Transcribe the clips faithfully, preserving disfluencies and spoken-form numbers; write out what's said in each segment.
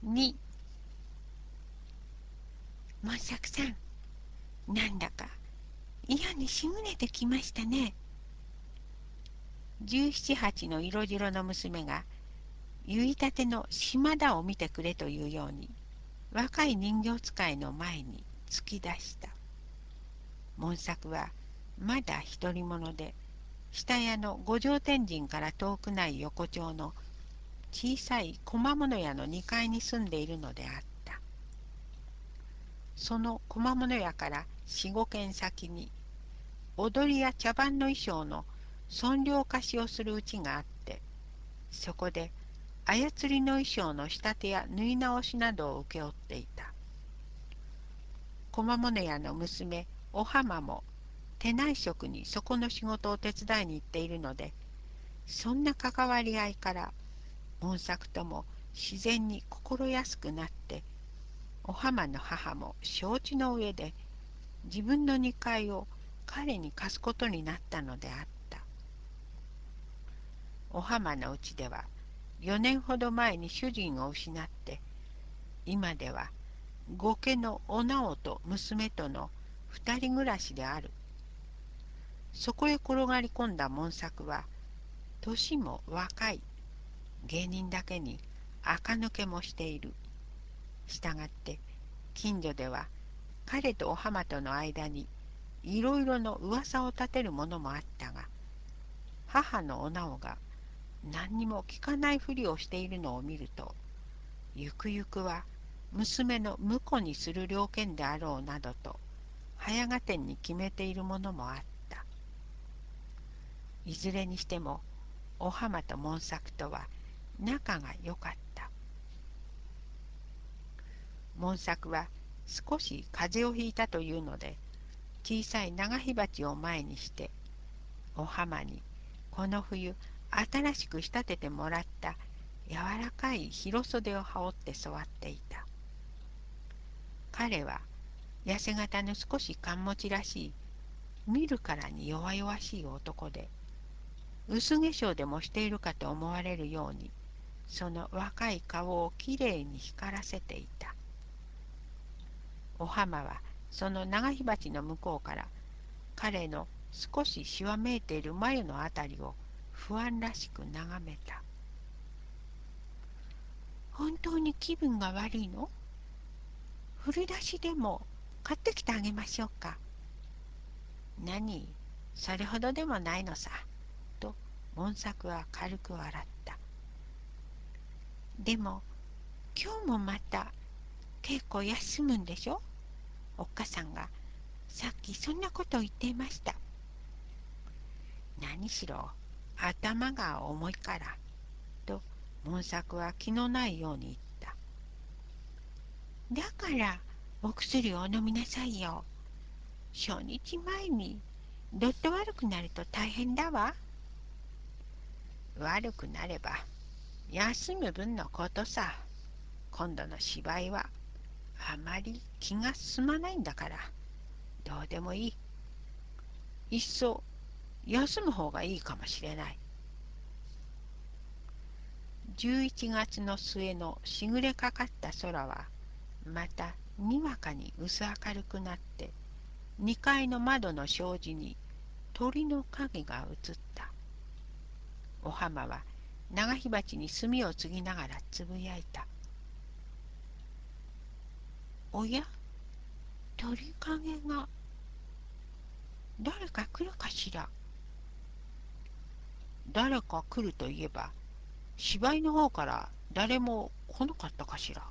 に。万作さん、なんだか嫌にしぐれてきましたね。十七八の色白の娘が結いたての島田を見てくれというように若い人形使いの前に突き出した。門作はまだ独り者で、下屋の五条天神から遠くない横丁の小さい小物屋のにかいに住んでいるのであった。その小物屋から四五軒先に踊りや茶番の衣装の損料貸しをするうちがあって、そこで操りの衣装の仕立てや縫い直しなどを請け負っていた。小物屋の娘お浜も手内職にそこの仕事を手伝いに行っているので、そんな関わり合いから門作とも自然に心安くなって、お浜の母も承知の上で自分のにかいを彼に貸すことになったのであった。お浜のうちではよねんほど前に主人を失って、今では後家のお直と娘との二人暮らしである。そこへ転がり込んだ門作は年も若い芸人だけに垢抜けもしている。したがって近所では彼とお浜との間にいろいろの噂を立てるものもあったが、母のお直が何にも聞かないふりをしているのを見ると、ゆくゆくは娘の婿にする了見であろうなどと早がてに決めているものもあった。いずれにしてもお浜と門作とは仲が良かった。門作は少し風邪をひいたというので、小さい長火鉢を前にしてお浜にこの冬新しく仕立ててもらった柔らかい広袖を羽織って座っていた。彼は痩せ型の少し勘持ちらしい、見るからに弱々しい男で、薄化粧でもしているかと思われるように、その若い顔をきれいに光らせていた。お浜はその長火鉢の向こうから彼の少ししわめいている眉のあたりを不安らしく眺めた。本当に気分が悪いの？振り出しでも買ってきてあげましょうか。何、それほどでもないのさ。と、門作は軽く笑った。でも、今日もまた稽古休むんでしょ？おっかさんがさっきそんなことを言っていました。何しろ、頭が重いから。と、門作は気のないように言った。だから、お薬をお飲みなさいよ。初日前にどっと悪くなると大変だわ。悪くなれば休む分のことさ。今度の芝居はあまり気が進まないんだから、どうでもいい。いっそ休む方がいいかもしれない。じゅういちがつの末のしぐれかかった空はまたにわかに薄明るくなって、にかいの窓の障子に鳥の影が映った。お浜は長火鉢に炭を継ぎながらつぶやいた。おや、鳥影が。誰か来るかしら。誰か来るといえば、芝居の方から誰も来なかったかしら。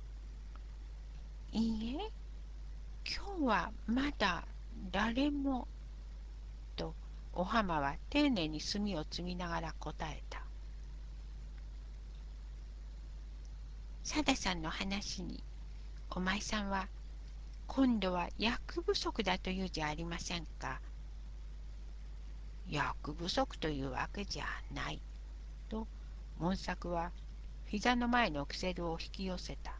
いいえ、今日はまだ誰も。と、お浜は丁寧に炭を積みながら答えた。さださんの話に、お前さんは今度は役不足だというじゃありませんか。役不足というわけじゃない。と、門作は膝の前のキセルを引き寄せた。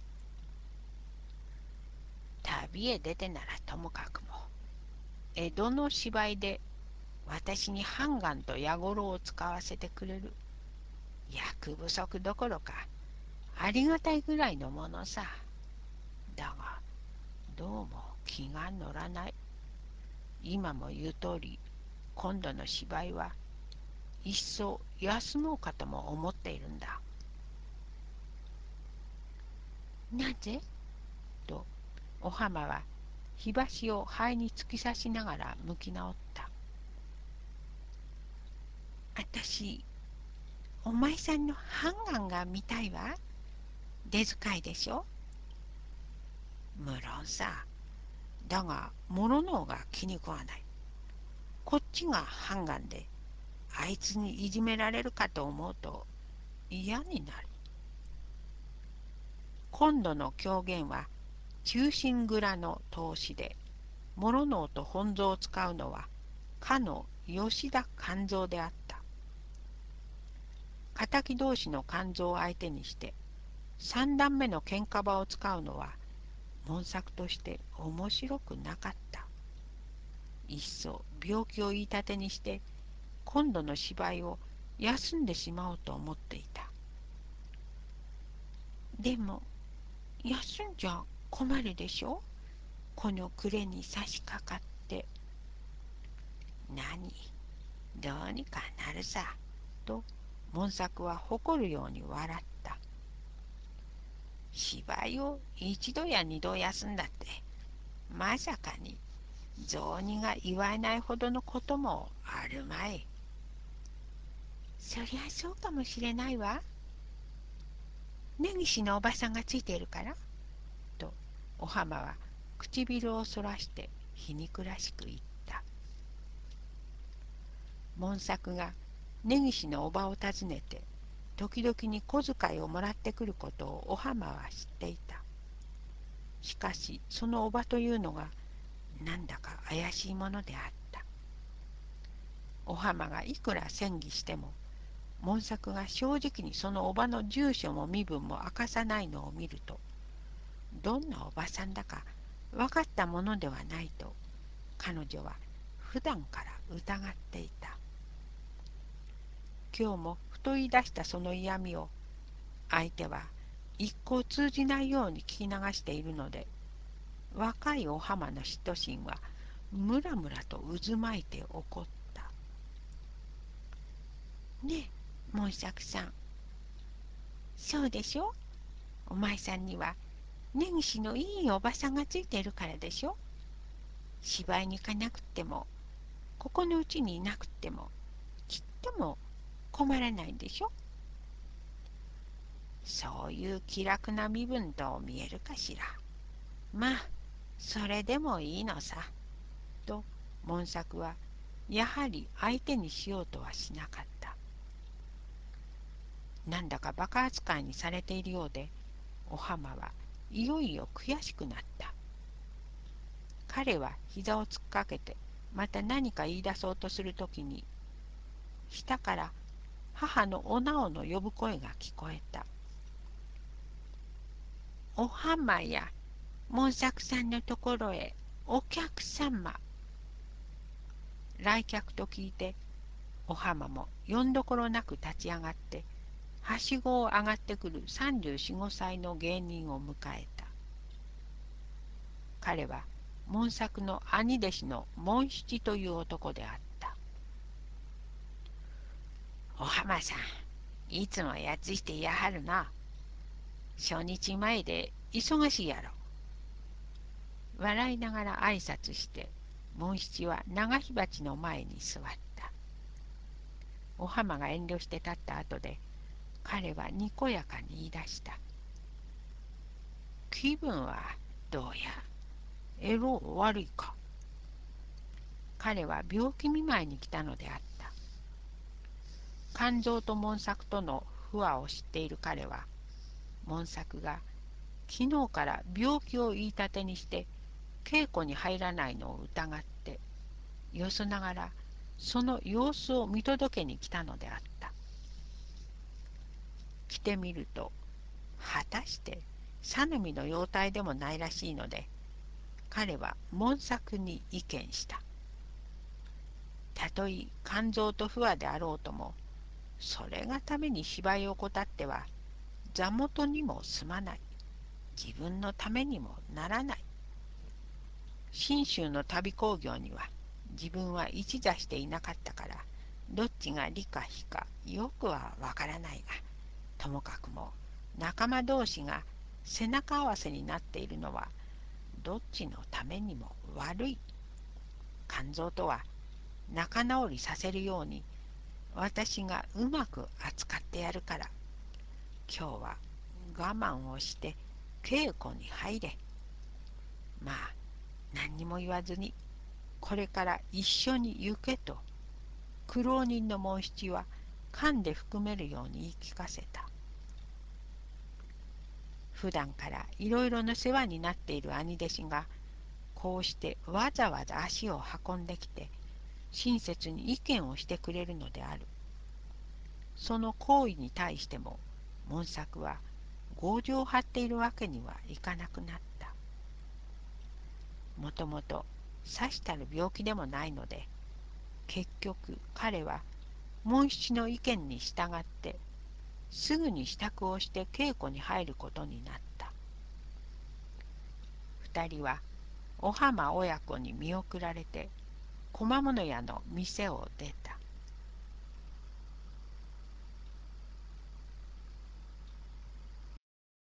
旅へ出てならともかくも、江戸の芝居で私に判官と矢五郎を使わせてくれる。役不足どころか、 ありがたいぐらいのものさ。だが、どうも気が乗らない。今も言う通り、今度の芝居は一層休もうかとも思っているんだ。なぜと、お浜は火箸を肺に突き刺しながら向き直った。あたし、お前さんのハンガンが見たいわ。出遣いでしょ。無論さ。だが、諸のが気に食わない。こっちがハンガンで、あいつにいじめられるかと思うと嫌になる。今度の狂言は忠臣蔵の投資で、諸能と本蔵を使うのはかの吉田勘蔵であった。敵同士の勘蔵を相手にして三段目の喧嘩場を使うのは門作として面白くなかった。いっそ病気を言いたてにして今度の芝居を休んでしまおうと思っていた。でも休んじゃ困るでしょ。この暮れに差し掛かって。何、どうにかなるさ。と門作は誇るように笑った。芝居を一度や二度休んだって、まさかに雑煮が祝えないほどのこともあるまい。そりゃそうかもしれないわ。根岸のおばさんがついているから。とお浜は唇をそらして皮肉らしく言った。門作が根岸のおばを訪ねて時々に小遣いをもらってくることをお浜は知っていた。しかしそのおばというのがなんだか怪しいものであった。お浜がいくら詮議しても門作が正直にそのおばの住所も身分も明かさないのを見ると、どんなおばさんだか分かったものではないと彼女は普段から疑っていた。今日もふと言い出したその嫌味を相手は一向通じないように聞き流しているので、若いお浜の嫉妬心はむらむらと渦巻いて怒った。ねえ、門作さん。そうでしょ。お前さんには根岸のいいおばさんがついているからでしょ。芝居に行かなくっても、ここのうちにいなくっても、ちっとも困らないでしょ。そういう気楽な身分と見えるかしら。まあ、それでもいいのさ。と、門作は、やはり相手にしようとはしなかった。なんだか馬鹿扱いにされているようで、お浜はいよいよ悔しくなった。彼は膝を突っかけて、また何か言い出そうとするときに、下から母のおなおの呼ぶ声が聞こえた。お浜や、門作さんのところへ、お客様。来客と聞いて、お浜もよんどころなく立ち上がって、はしごを上がってくるさんじゅうよん、ごさいの芸人を迎えた。彼は門作の兄弟子の門七という男であった。お浜さん、いつもやつしてやはるな。初日前で忙しいやろ。笑いながら挨拶して、門七は長火鉢の前に座った。お浜が遠慮して立った後で、彼はにこやかに言い出した。気分はどうや。えろう悪いか。彼は病気見舞いに来たのであった。肝臓と門作との不和を知っている彼は、門作が昨日から病気を言いたてにして稽古に入らないのを疑って、よそながらその様子を見届けに来たのであった。来てみると、果たして佐みの容態でもないらしいので、彼は門作に意見した。たとえ肝臓と不和であろうとも、それがために芝居を怠っては座元にも住まない。自分のためにもならない。信州の旅興行には自分は一座していなかったから、どっちが利か非かよくはわからないが、ともかくも仲間同士が背中合わせになっているのはどっちのためにも悪い。肝臓とは仲直りさせるように私がうまく扱ってやるから、今日は我慢をして稽古に入れ。まあ何にも言わずにこれから一緒に行けと苦労人の申し子は勘で含めるように言い聞かせた。普段からいろいろな世話になっている兄弟子がこうしてわざわざ足を運んできて親切に意見をしてくれるのである。その行為に対しても門作は強情を張っているわけにはいかなくなった。もともとさしたる病気でもないので、結局彼は門七の意見に従ってすぐに支度をして稽古に入ることになった。二人はお浜親子に見送られて小間物屋の店を出た。